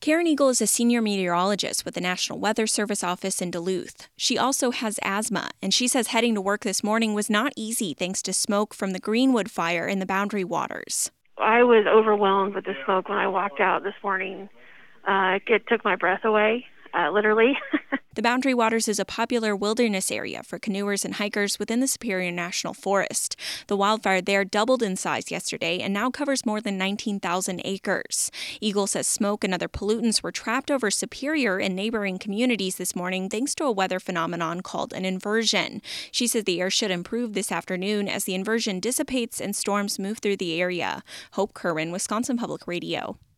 Karen Eagle is a senior meteorologist with the National Weather Service office in Duluth. She also has asthma, and she says heading to work this morning was not easy thanks to smoke from the Greenwood fire in the Boundary Waters. I was overwhelmed with the smoke when I walked out this morning. It took my breath away, literally. The Boundary Waters is a popular wilderness area for canoers and hikers within the Superior National Forest. The wildfire there doubled in size yesterday and now covers more than 19,000 acres. Eagle says smoke and other pollutants were trapped over Superior and neighboring communities this morning thanks to a weather phenomenon called an inversion. She says the air should improve this afternoon as the inversion dissipates and storms move through the area. Hope Curran, Wisconsin Public Radio.